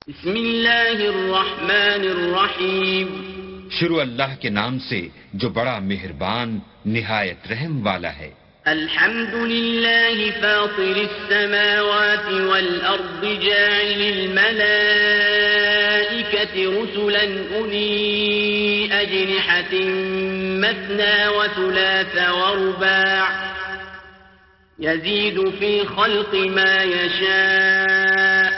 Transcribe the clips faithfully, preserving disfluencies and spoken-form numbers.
بسم اللہ الرحمن الرحیم. شروع اللہ کے نام سے جو بڑا مہربان نہایت رحم والا ہے. الحمد للہ فاطر السماوات والارض جاعل الملائکة رسلا اولی اجنحة مثنى وثلاث ورباع يزيد في خلق ما يشاء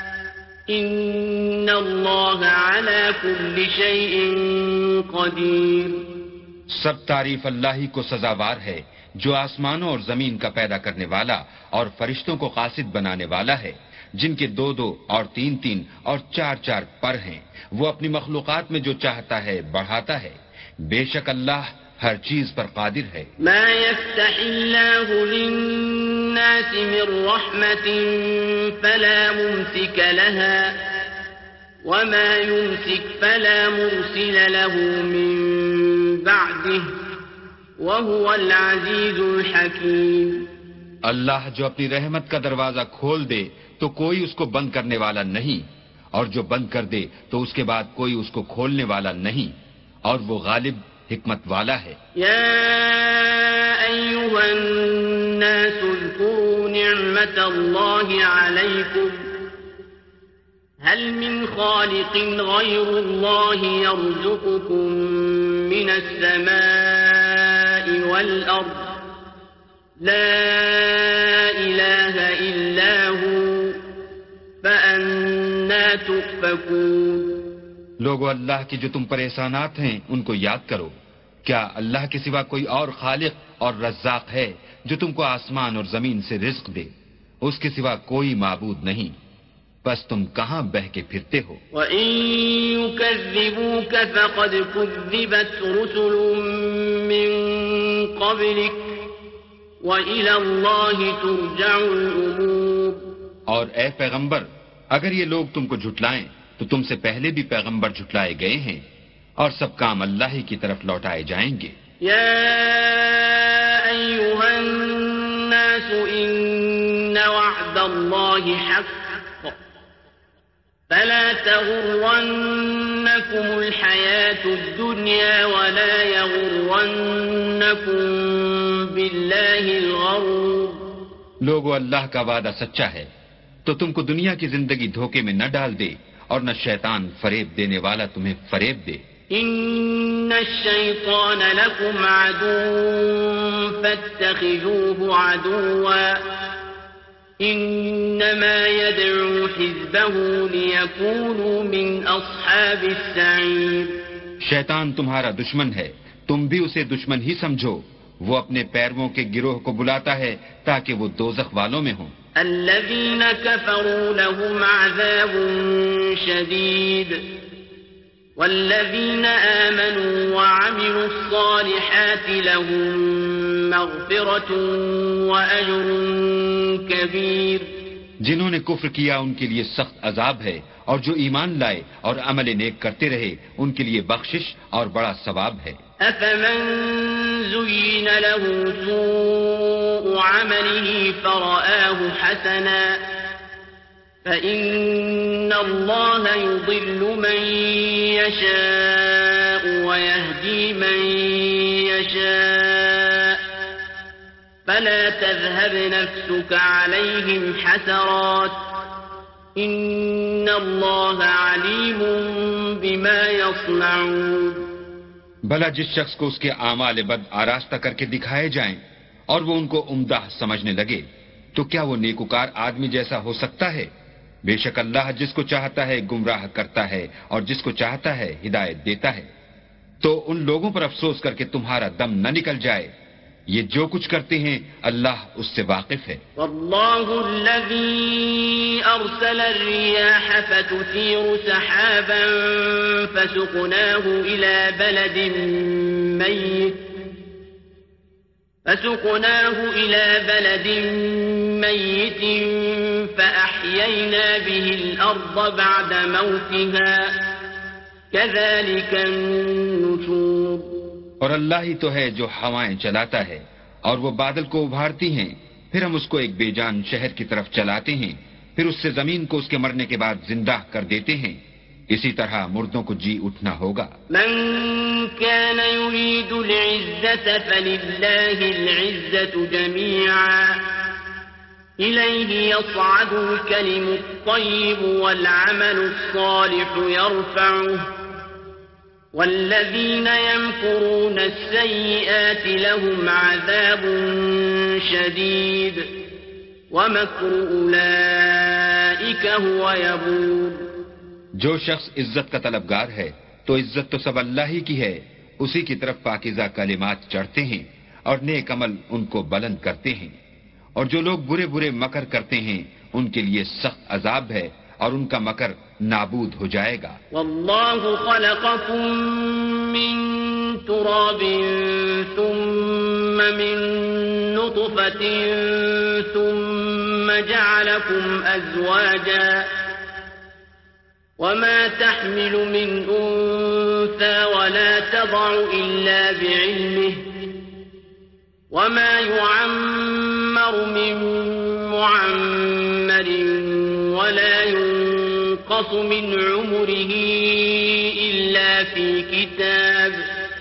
ان اللہ علی کل شیء قدیر. سب تعریف اللہ ہی کو سزاوار ہے جو آسمانوں اور زمین کا پیدا کرنے والا اور فرشتوں کو قاصد بنانے والا ہے، جن کے دو دو اور تین تین اور چار چار پر ہیں. وہ اپنی مخلوقات میں جو چاہتا ہے بڑھاتا ہے. بے شک اللہ ہر چیز پر قادر ہے. ما يفتح اللہ للناس من رحمة فلا ممسك لها وما يمسك فلا مرسل له من بعده وهو العزيز الحكيم. اللہ جو اپنی رحمت کا دروازہ کھول دے تو کوئی اس کو بند کرنے والا نہیں، اور جو بند کر دے تو اس کے بعد کوئی اس کو کھولنے والا نہیں، اور وہ غالب حکمت والا ہے. یا ایھا الناس اذکروا نعمت اللہ علیکم هل من خالق غیر اللہ یرزقکم من السماء والارض لا الہ الا هو فأنا تؤفکون. لوگو اللہ کے جو تم پر احسانات ہیں ان کو یاد کرو. کیا اللہ کے سوا کوئی اور خالق اور رزاق ہے جو تم کو آسمان اور زمین سے رزق دے؟ اس کے سوا کوئی معبود نہیں. بس تم کہاں بہ کے پھرتے ہو؟ وَإِن يُكَذِّبُوكَ فَقَدْ كُذِّبَتْ رُسُلٌ مِّن قَبْلِكَ وَإِلَى اللَّهِ تُرْجَعُ الْأُمُورُ. اور اے پیغمبر، اگر یہ لوگ تم کو جھٹلائیں تو تم سے پہلے بھی پیغمبر جھٹلائے گئے ہیں، اور سب کام اللہ ہی کی طرف لوٹائے جائیں گے. یا ایھا الناس ان وعد اللہ حق فلا تغرنکم الحیاة الدنیا ولا یغرنکم باللہ الغرور. لوگو اللہ کا وعدہ سچا ہے تو تم کو دنیا کی زندگی دھوکے میں نہ ڈال دے، اور نہ شیطان فریب دینے والا تمہیں فریب دے. ان الشیطان لکم عدو فاتخذوه عدوا انما يدعو حزبه ليكونوا من اصحاب السعیر. شیطان تمہارا دشمن ہے، تم بھی اسے دشمن ہی سمجھو. وہ اپنے پیرووں کے گروہ کو بلاتا ہے تاکہ وہ دوزخ والوں میں ہوں. الذين كفروا لهم عذاب شديد والذين آمنوا وعملوا الصالحات لهم مغفرة وأجر كبير. جنہوں نے کفر کیا ان کے لیے سخت عذاب ہے، اور جو ایمان لائے اور عمل نیک کرتے رہے ان کے لیے بخشش اور بڑا ثواب ہے. أفمن زين له سوء عمله فرآه حسنا فإن الله يضل من يشاء ويهدي من يشاء فلا تذهب نفسك عليهم حسرات إن الله عليم بما يصنعون. بھلا جس شخص کو اس کے اعمال بد آراستہ کر کے دکھائے جائیں اور وہ ان کو عمدہ سمجھنے لگے تو کیا وہ نیکوکار آدمی جیسا ہو سکتا ہے؟ بے شک اللہ جس کو چاہتا ہے گمراہ کرتا ہے اور جس کو چاہتا ہے ہدایت دیتا ہے. تو ان لوگوں پر افسوس کر کے تمہارا دم نہ نکل جائے. یہ جو کچھ کرتے ہیں اللہ اس سے واقف ہے. واللہ الذی ارسل الریاح فتثیر سحابا فسقناه الى بلد میت فسقناه الى بلد میت فاحیینا به الارض بعد موتها كذلك النشور. اور اللہ ہی تو ہے جو ہوائیں چلاتا ہے اور وہ بادل کو ابھارتی ہیں، پھر ہم اس کو ایک بے جان شہر کی طرف چلاتے ہیں، پھر اس سے زمین کو اس کے مرنے کے بعد زندہ کر دیتے ہیں. اسی طرح مردوں کو جی اٹھنا ہوگا. من كان يريد العزة فلله العزة جميعا إليه يصعد الكلم الطيب والعمل الصالح يرفعه والذين يمكرون السيئات لهم عذاب شديد ومكر أولئك هو يبور. جو شخص عزت کا طلبگار ہے تو عزت تو سب اللہ ہی کی ہے. اسی کی طرف پاکیزہ کلمات چڑھتے ہیں اور نیک عمل ان کو بلند کرتے ہیں. اور جو لوگ برے برے مکر کرتے ہیں ان کے لیے سخت عذاب ہے اور ان کا مکر نابود ہو جائے گا. واللہ خلقکم من تراب ثم من نطفة ثم جعلكم أزواجا وما تحمل من أنثى ولا تضع إلا بعلمه وما يعمر من معمر ولا ينقص من عمره إلا في كتاب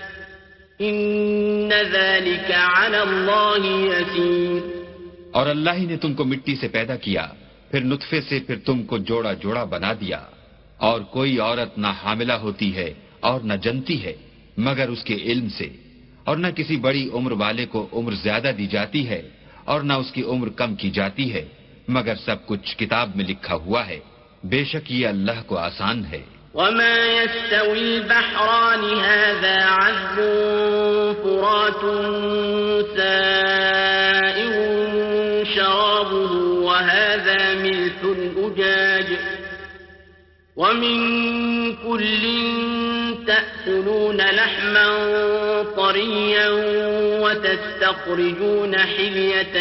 إن ذلك على الله يسير. اور اللہ ہی نے تم کو مٹی سے پیدا کیا، پھر نطفے سے، پھر تم کو جوڑا جوڑا بنا دیا. اور کوئی عورت نہ حاملہ ہوتی ہے اور نہ جنتی ہے مگر اس کے علم سے، اور نہ کسی بڑی عمر والے کو عمر زیادہ دی جاتی ہے اور نہ اس کی عمر کم کی جاتی ہے مگر سب کچھ کتاب میں لکھا ہوا ہے. بے شک یہ اللہ کو آسان ہے. وما يستوي البحران هذا عذب فرات سائغ شرابه وهذا ملح أجاج ومن كل تأكلون لحما طريا وتستخرجون حلية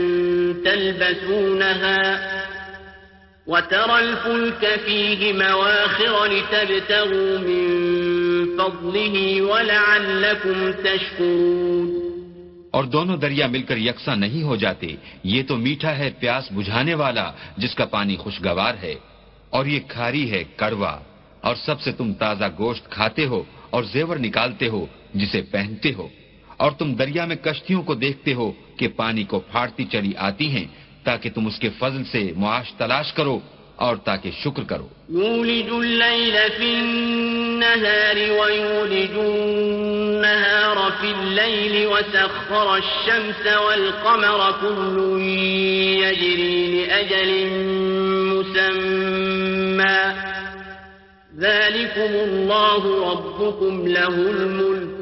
تلبسونها وترى الفلك فيه مواخر لتبتغوا من فضله ولعلكم تشكرون. اور دونوں دریا مل کر یکساں نہیں ہو جاتے. یہ تو میٹھا ہے پیاس بجھانے والا جس کا پانی خوشگوار ہے، اور یہ کھاری ہے کڑوا. اور سب سے تم تازہ گوشت کھاتے ہو اور زیور نکالتے ہو جسے پہنتے ہو. اور تم دریا میں کشتیوں کو دیکھتے ہو کہ پانی کو پھاڑتی چلی آتی ہیں تاکہ تم اس کے فضل سے معاش تلاش کرو اور تاکہ شکر کرو. یولج اللیل فی النہار ویولج النہار فی اللیل وسخر الشمس والقمر كل یجری لأجل مسمى ذلكم الله ربكم له الملك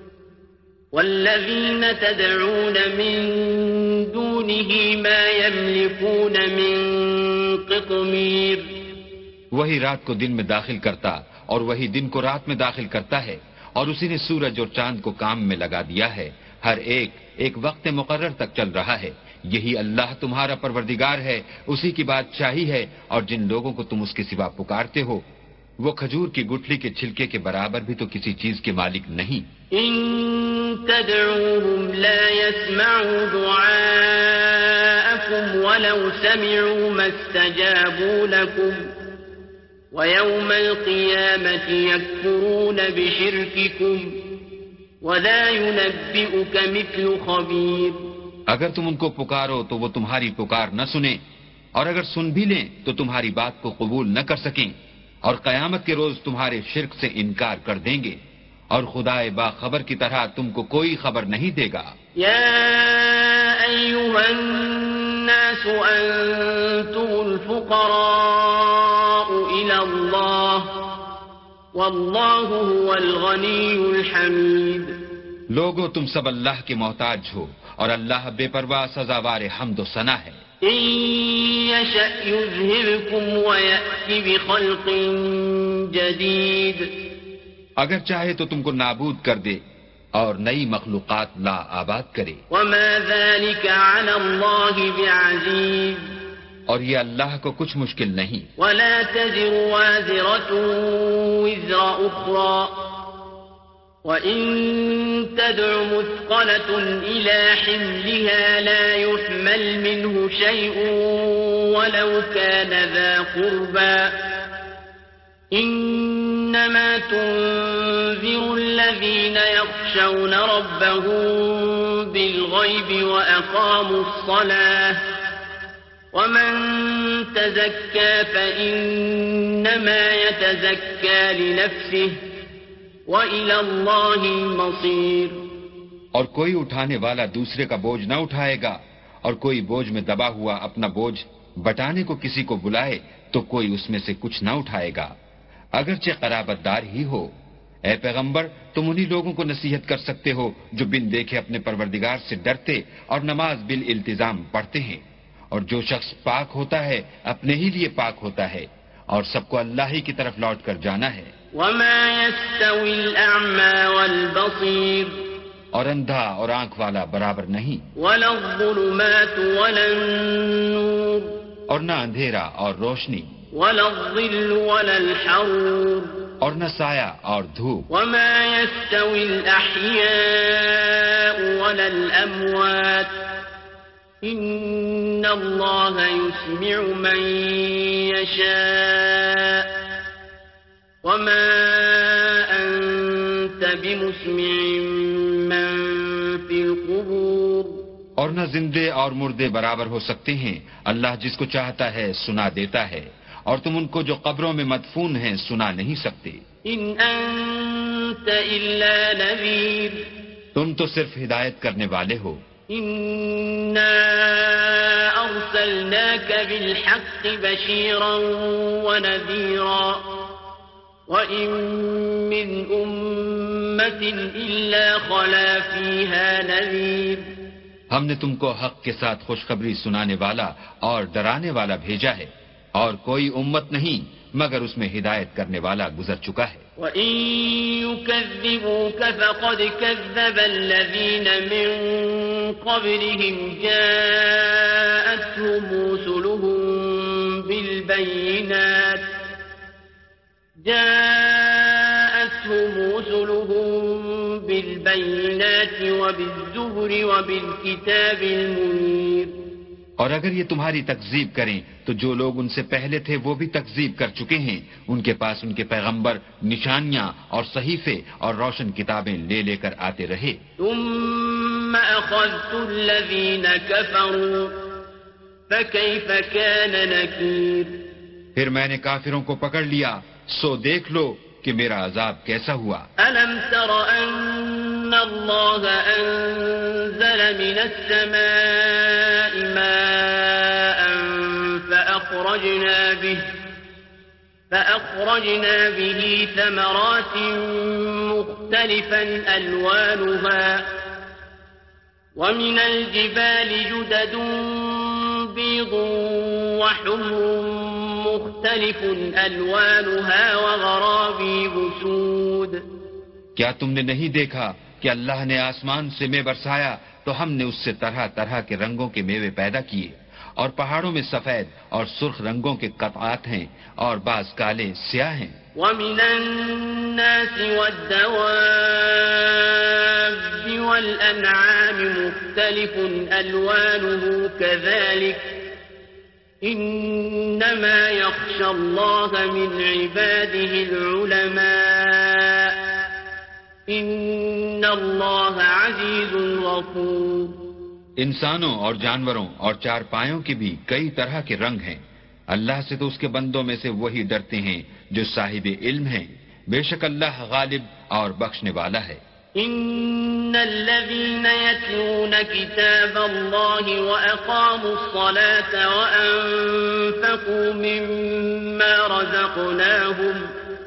والذين تدعون من دونه ما يملكون من قطمير. وہی رات کو دن میں داخل کرتا اور وہی دن کو رات میں داخل کرتا ہے، اور اسی نے سورج اور چاند کو کام میں لگا دیا ہے. ہر ایک ایک وقت مقرر تک چل رہا ہے. یہی اللہ تمہارا پروردگار ہے، اسی کی بادشاہی ہے. اور جن لوگوں کو تم اس کے سوا پکارتے ہو وہ کھجور کی گٹھلی کے چھلکے کے برابر بھی تو کسی چیز کے مالک نہیں. ان تدعوهم لا يسمعوا دعاءكم ولو سمعوا ما استجابوا لكم ويوم القيامة يكفرون بشرككم ولا ينبئك مثل خبير. اگر تم ان کو پکارو تو وہ تمہاری پکار نہ سنیں، اور اگر سن بھی لیں تو تمہاری بات کو قبول نہ کر سکیں، اور قیامت کے روز تمہارے شرک سے انکار کر دیں گے، اور خدا باخبر کی طرح تم کو کوئی خبر نہیں دے گا. یا ایھا الناس انتم الفقراء الی اللہ واللہ هو الغنی الحمید. لوگو تم سب اللہ کے محتاج ہو اور اللہ بے پرواہ سزاوار حمد و ثنا ہے. إن يشأ يذهبكم ويأتي بخلق جديد. اگر چاہے تو تم کو نابود کر دے اور نئی مخلوقات لا آباد کرے. وما ذلك على الله بعزيز. اور یہ اللہ کو کچھ مشکل نہیں. ولا تزر وازرة وزر أخرى وَإِن تَدْعُ مُثْقَلَةٌ إِلَى حِمْلِهَا لَا يُحْمَلْ مِنْهُ شَيْءٌ وَلَوْ كَانَ ذَا قُرْبَى إِنَّمَا تُنذِرُ الَّذِينَ يَخْشَوْنَ رَبَّهُم بِالْغَيْبِ وَأَقَامُوا الصَّلَاةَ وَمَن تَزَكَّىٰ فَإِنَّمَا يَتَزَكَّىٰ لِنَفْسِهِ وَإِلَى اللَّهِ الْمَصِيرُ۔ اور کوئی اٹھانے والا دوسرے کا بوجھ نہ اٹھائے گا، اور کوئی بوجھ میں دبا ہوا اپنا بوجھ بٹانے کو کسی کو بلائے تو کوئی اس میں سے کچھ نہ اٹھائے گا، اگرچہ قرابت دار ہی ہو۔ اے پیغمبر، تم انہی لوگوں کو نصیحت کر سکتے ہو جو بن دیکھے اپنے پروردگار سے ڈرتے اور نماز بالالتزام پڑھتے ہیں، اور جو شخص پاک ہوتا ہے اپنے ہی لیے پاک ہوتا ہے، اور سب کو اللہ ہی کی طرف لوٹ کر جانا ہے۔ وَمَا يَسْتَوِي الْأَعْمَى وَالْبَصِيرُ اور اندھا اور آنکھ والا برابر نہیں، وَلَا الظُّلُمَاتُ وَلَا النُّورُ اور نہ اندھیرا اور روشنی، وَلَا الظِّلُّ وَلَا الْحَرُورُ اور نہ سایہ اور دھوپ۔ وَمَا يَسْتَوِي الْأَحْيَاءُ وَلَا الْأَمْوَاتُ إِنَّ اللَّهَ يُسْمِعُ مَن يَشَاءُ وَمَا أَنتَ بِمُسْمِعٍ مَّن فِي الْقُبُورِ اور نہ زندے اور مردے برابر ہو سکتے ہیں، اللہ جس کو چاہتا ہے سنا دیتا ہے، اور تم ان کو جو قبروں میں مدفون ہیں سنا نہیں سکتے۔ إِنْ أَنتَ إِلَّا نَذِيرٌ تم تو صرف ہدایت کرنے والے ہو۔ إِنَّا أَرْسَلْنَاكَ بِالْحَقِّ بَشِيرًا وَنَذِيرًا وَإِن مِّنْ أُمَّةٍ إِلَّا خَلَا فِيهَا نَذِيرٌ ہم نے تم کو حق کے ساتھ خوشخبری سنانے والا اور ڈرانے والا بھیجا ہے، اور کوئی امت نہیں مگر اس میں ہدایت کرنے والا گزر چکا ہے۔ وَإِن يُكَذِّبُوكَ فَقَدْ كَذَّبَ الَّذِينَ مِن قَبْلِهِمْ جَاءَتْهُمْ رُسُلُهُم بِالْبَيِّنَاتِ جاءتهم رسلهم بالبينات وبالزبر وبالكتاب المنير۔ اور اگر یہ تمہاری تکذیب کریں تو جو لوگ ان سے پہلے تھے وہ بھی تکذیب کر چکے ہیں، ان کے پاس ان کے پیغمبر نشانیاں اور صحیفے اور روشن کتابیں لے لے کر آتے رہے۔ ثم أخذت الذين كفروا فكيف كان نكير۔ پھر میں نے کافروں کو پکڑ لیا، سو دیکھ لو کہ میرا عذاب کیسا ہوا۔ ألم تر أن الله أنزل من السماء ماء فأخرجنا به فأخرجنا به ثمرات مختلفا ألوانها ومن الجبال جدد بيض وحمر مختلف ألوانها وغرابيب سود۔ کیا تم نے نہیں دیکھا کہ اللہ نے آسمان سے مے برسایا تو ہم نے اس سے طرح طرح کے رنگوں کے میوے پیدا کیے، اور پہاڑوں میں سفید اور سرخ رنگوں کے قطعات ہیں اور بعض کالے سیاہ ہیں۔ وَمِنَ النَّاسِ وَالدَّوَابِّ وَالْأَنْعَامِ مُخْتَلِفٌ أَلْوَانُهُ كَذَلِكَ إِنَّمَا يَخْشَى اللَّهَ مِنْ عِبَادِهِ الْعُلَمَاءُ إِنَّ اللَّهَ عَزِيزٌ غَفُورٌ۔ انسانوں اور جانوروں اور چار پایوں کے بھی کئی طرح کے رنگ ہیں، اللہ سے تو اس کے بندوں میں سے وہی ڈرتے ہیں جو صاحب علم ہیں، بے شک اللہ غالب اور بخشنے والا ہے۔ إن الذين يتلون كتاب الله وأقاموا الصلاة وأنفقوا مما رزقناهم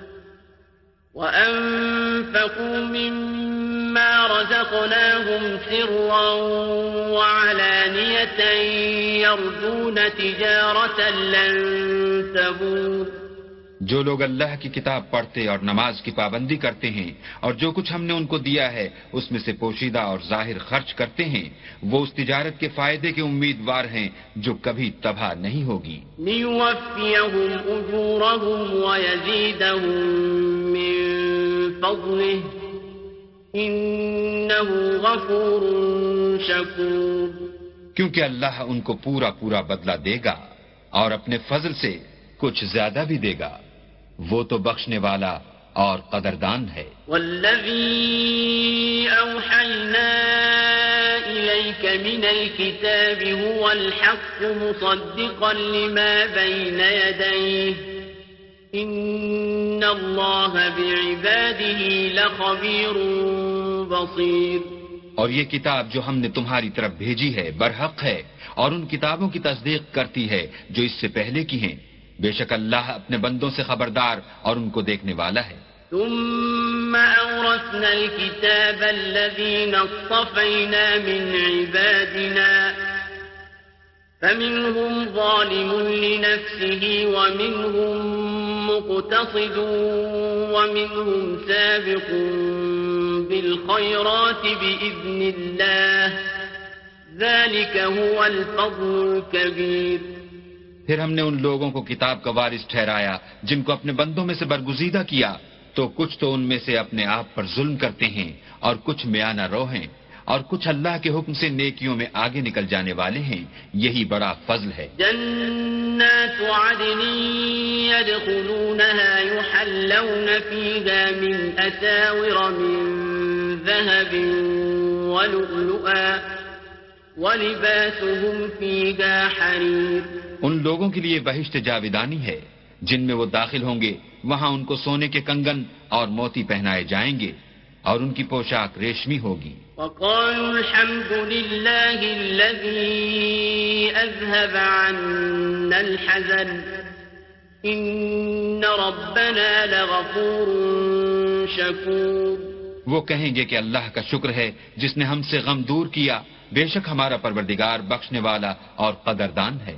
وأنفقوا مما رزقناهم سرا وعلانية يرجون تجارة لن تبور۔ جو لوگ اللہ کی کتاب پڑھتے اور نماز کی پابندی کرتے ہیں اور جو کچھ ہم نے ان کو دیا ہے اس میں سے پوشیدہ اور ظاہر خرچ کرتے ہیں، وہ اس تجارت کے فائدے کے امیدوار ہیں جو کبھی تباہ نہیں ہوگی۔ لِيُوَفِّيَهُمْ أُجُورَهُمْ وَيَزِيدَهُم مِّن فَضْلِهِ إنه غفور شكور. کیونکہ اللہ ان کو پورا پورا بدلہ دے گا اور اپنے فضل سے کچھ زیادہ بھی دے گا. وہ تو بخشنے والا اور قدردان ہے. والذي أوحينا إليك من الكتاب هو الحق مصدقا لما بين يديه إن الله بعباده لخبير بصير. اور یہ کتاب جو ہم نے تمہاری طرف بھیجی ہے برحق ہے اور ان کتابوں کی تصدیق کرتی ہے جو اس سے پہلے کی ہیں. بے شک اللہ اپنے بندوں سے خبردار اور ان کو دیکھنے والا ہے. ثم أورثنا الكتاب الذين اصطفينا من عبادنا فمنهم ظالم لنفسه ومنهم مقتصد ومنهم سابق بالخيرات بإذن الله ذلك هو الفضل الكبير. پھر ہم نے ان لوگوں کو کتاب کا وارث ٹھہرایا جن کو اپنے بندوں میں سے برگزیدہ کیا تو کچھ تو ان میں سے اپنے آپ پر ظلم کرتے ہیں اور کچھ میانہ رو ہیں اور کچھ اللہ کے حکم سے نیکیوں میں آگے نکل جانے والے ہیں. یہی بڑا فضل ہے. جنات عدن يدخلونها يحلون فيها من أساور من ذهب ولؤلؤا وَلِبَاسُهُمْ فِيهَا حَرِيرٌ. ان لوگوں کے لیے بہشت جاویدانی ہے جن میں وہ داخل ہوں گے. وہاں ان کو سونے کے کنگن اور موتی پہنائے جائیں گے اور ان کی پوشاک ریشمی ہوگی. وَقَالُوا الْحَمْدُ لِلَّهِ الَّذِي أَذْهَبَ عَنَّا الْحَزَنَ إِنَّ رَبَّنَا لَغَفُورٌ شَكُورٌ. وہ کہیں گے کہ اللہ کا شکر ہے جس نے ہم سے غم دور کیا. بے شک ہمارا پروردگار بخشنے والا اور قدردان ہے.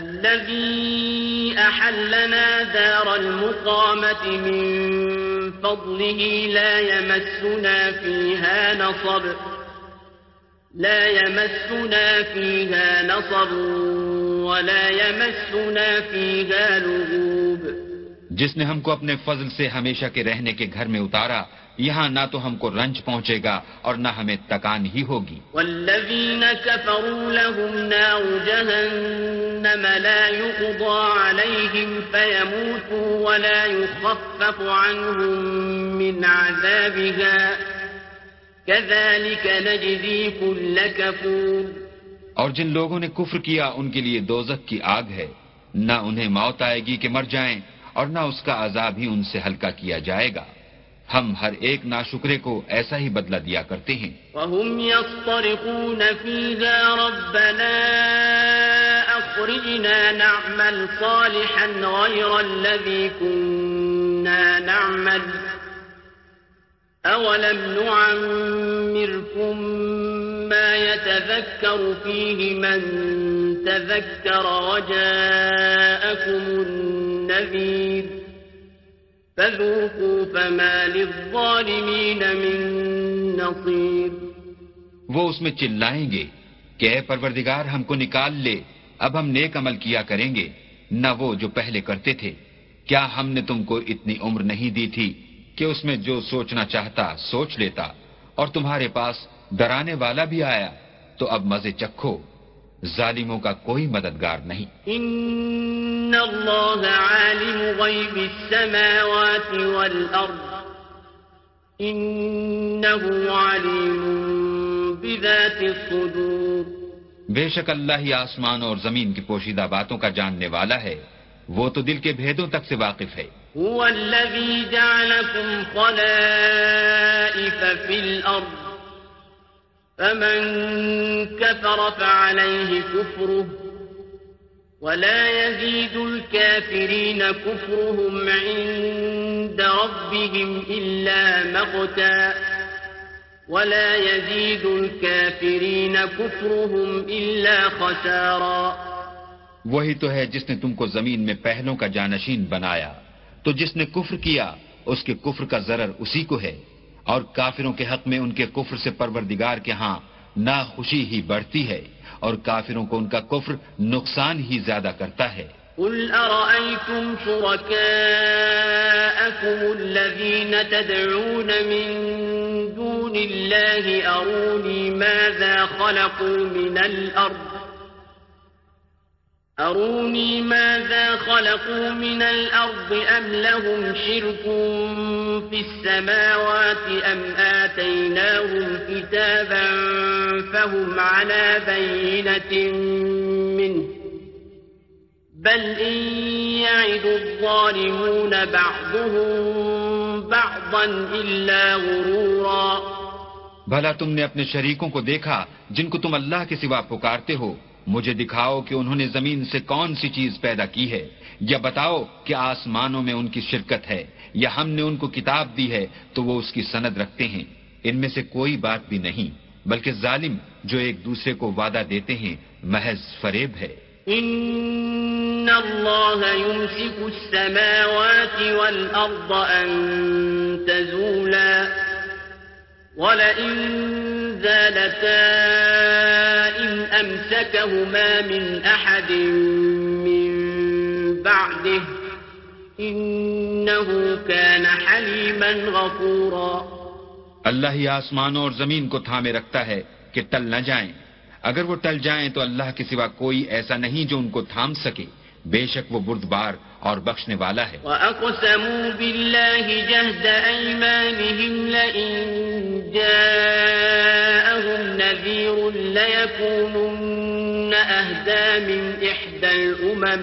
الذي أحلنا دار المقامة من فضله لا يمسنا فيها نصب لا يمسنا فيها نصب ولا يمسنا فيها لغوب. جس نے ہم کو اپنے فضل سے ہمیشہ کے رہنے کے گھر میں اتارا یہاں نہ تو ہم کو رنج پہنچے گا اور نہ ہمیں تکان ہی ہوگی. والذین كفروا لهم نار جہنم لا يقضى عليهم فيموتوا ولا يخفف عنهم من عذابها كذلك نجزي كل كفور. اور جن لوگوں نے کفر کیا ان کے لیے دوزخ کی آگ ہے. نہ انہیں موت آئے گی کہ مر جائیں اور نہ اس کا عذاب ہی ان سے ہلکا کیا جائے گا. ہم ہر ایک ناشکرے کو ایسا ہی بدلہ دیا کرتے ہیں. وَهُمْ يَصْطَرِخُونَ فِيهَا رَبَّنَا أَخْرِجْنَا نَعْمَلْ صَالِحًا غَيْرَ الَّذِي كُنَّا نَعْمَلُ أَوَلَمْ نُعَمِّرْكُم مَّا يَتَذَكَّرُ فِيهِ مَن تَذَكَّرَ وَجَاءَكُمُ النَّذِيرُ فَذُوقُوا فَمَا لِلظَّالِمِينَ مِن نَّصِيرٍ. وہ اس میں چلائیں گے کہ اے پروردگار ہم کو نکال لے. اب ہم نیک عمل کیا کریں گے نہ وہ جو پہلے کرتے تھے. کیا ہم نے تم کو اتنی عمر نہیں دی تھی کہ اس میں جو سوچنا چاہتا سوچ لیتا اور تمہارے پاس ڈرانے والا بھی آیا تو اب مزے چکھو. ظالموں کا کوئی مددگار نہیں. ان اللہ عالم غیب السماوات والارض انه علیم بذات الصدور. بے شک اللہ ہی آسمان اور زمین کی پوشیدہ باتوں کا جاننے والا ہے. وہ تو دل کے بھیدوں تک سے واقف ہے. هو الذی جعلکم خلائف فی الارض فمن كفر فعليه كفره ولا يزيد الكافرين كفرهم عند ربهم إلا مقتا ولا يزيد الكافرين كفرهم إلا خسارا. وہی تو ہے جس نے تم کو زمین میں پہلوں کا جانشین بنایا تو جس نے کفر کیا اس کے کفر کا ضرر اسی کو ہے اور کافروں کے حق میں ان کے کفر سے پروردگار کے ہاں ناخوشی ہی بڑھتی ہے اور کافروں کو ان کا کفر نقصان ہی زیادہ کرتا ہے. قل أرأيتم شركاءكم لكم الذين تدعون من دون الله أروني ماذا خلقوا من الأرض أروني ماذا خلقوا من الأرض أم لهم شرك في السماوات أم آتيناهم كتابا فهم على بينة منه بل إن يعد الظالمون بعضهم بعضا إلا غرورا. بھلا تم نے اپنے شریکوں کو دیکھا جن کو تم اللہ کے سوا پکارتے ہو؟ مجھے دکھاؤ کہ انہوں نے زمین سے کون سی چیز پیدا کی ہے، یا بتاؤ کہ آسمانوں میں ان کی شرکت ہے، یا ہم نے ان کو کتاب دی ہے تو وہ اس کی سند رکھتے ہیں. ان میں سے کوئی بات بھی نہیں، بلکہ ظالم جو ایک دوسرے کو وعدہ دیتے ہیں محض فریب ہے. ان اللہ یمسک السماوات والارض ان تزولا ولئن زالتا ان امسکهما من احد من بعده انه كان حلیما غفورا. اللہ ہی آسمانوں اور زمین کو تھامے رکھتا ہے کہ ٹل نہ جائیں. اگر وہ ٹل جائیں تو اللہ کے سوا کوئی ایسا نہیں جو ان کو تھام سکے. بے شک وہ بردبار اور بخشنے والا ہے. وَأَقْسَمُوا بِاللَّهِ جَهْدَ أَيْمَانِهِمْ لَئِن جَاءَهُمْ نَذِيرٌ لَيَكُونُنَّ أَهْدَىٰ مِنْ إِحْدَى الْأُمَمِ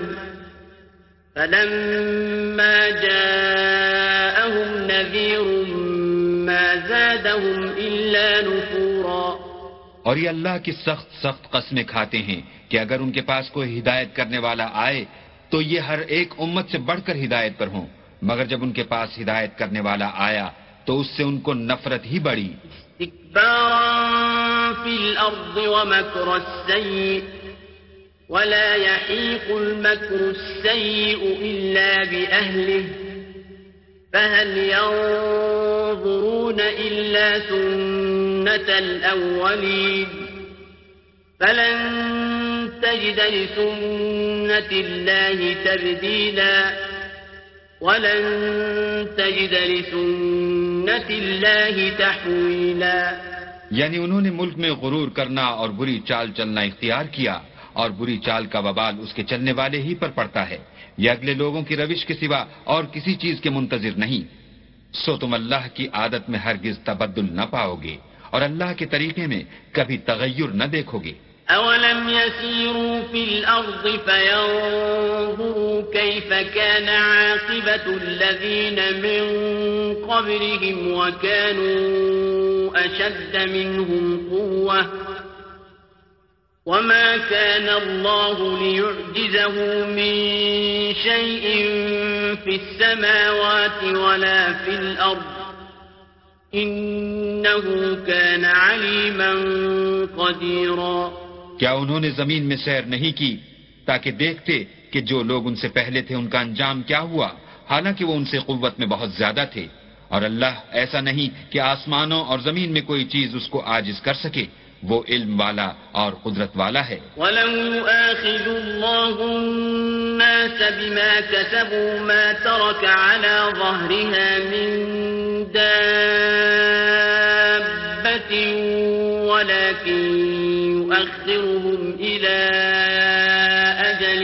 فَلَمَّا جَاءَهُمْ نَذِيرٌ مَا زَادَهُمْ إِلَّا نُفُورًا. اور یہ اللہ کی سخت سخت قسمیں کھاتے ہیں کہ اگر ان کے پاس کوئی ہدایت کرنے والا آئے تو یہ ہر ایک امت سے بڑھ کر ہدایت پر ہوں، مگر جب ان کے پاس ہدایت کرنے والا آیا تو اس سے ان کو نفرت ہی بڑھی. استكبارا في الأرض ومكر السيء ولا يحيق المكر السيء إلا بأهله فهل ينظرون إلا سنة الأولين فلن تجد لسنة الله تبديلا ولن تجد لسنة الله تحويلا. یعنی انہوں نے ملک میں غرور کرنا اور بری چال چلنا اختیار کیا، اور بری چال کا وبال اس کے چلنے والے ہی پر پڑتا ہے. یہ اگلے لوگوں کی روش کے سوا اور کسی چیز کے منتظر نہیں. سو تم اللہ کی عادت میں ہرگز تبدل نہ پاؤ گے اور اللہ کے طریقے میں کبھی تغیر نہ دیکھو گے. أولم يسيروا في الأرض فينظروا كيف كان عاقبة الذين من قبلهم وكانوا أشد منهم قوة وما كان الله ليعجزه من شيء في السماوات ولا في الأرض إنه كان عليما قديرا. کیا انہوں نے زمین میں سیر نہیں کی تاکہ دیکھتے کہ جو لوگ ان سے پہلے تھے ان کا انجام کیا ہوا، حالانکہ وہ ان سے قوت میں بہت زیادہ تھے. اور اللہ ایسا نہیں کہ آسمانوں اور زمین میں کوئی چیز اس کو عاجز کر سکے. وہ علم والا اور قدرت والا ہے. وَلَوْ يُؤَاخِذُ اللَّهُ النَّاسَ بِمَا كَسَبُوا مَا تَرَكَ عَلَى ظَهْرِهَا مِن دَابَّةٍ وَلَكِن يُؤَخِّرُهُمْ إِلَى أَجَلٍ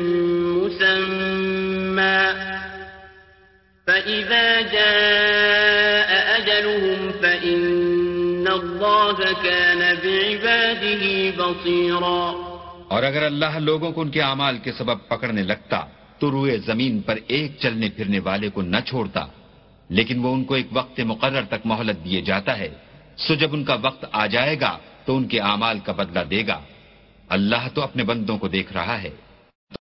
مُّسَمًّى فَإِذَا جَاءَ أَجَلُهُمْ فَإِنَّ اللَّهَ كَانَ بِعِبَادِهِ بَصِيرًا. اور اگر اللہ لوگوں کو ان کے اعمال کے سبب پکڑنے لگتا تو روئے زمین پر ایک چلنے پھرنے والے کو نہ چھوڑتا، لیکن وہ ان کو ایک وقت مقرر تک مہلت دیے جاتا ہے. سو جب ان کا وقت آ جائے گا تو ان کے اعمال کا بدلہ دے گا. اللہ تو اپنے بندوں کو دیکھ رہا ہے.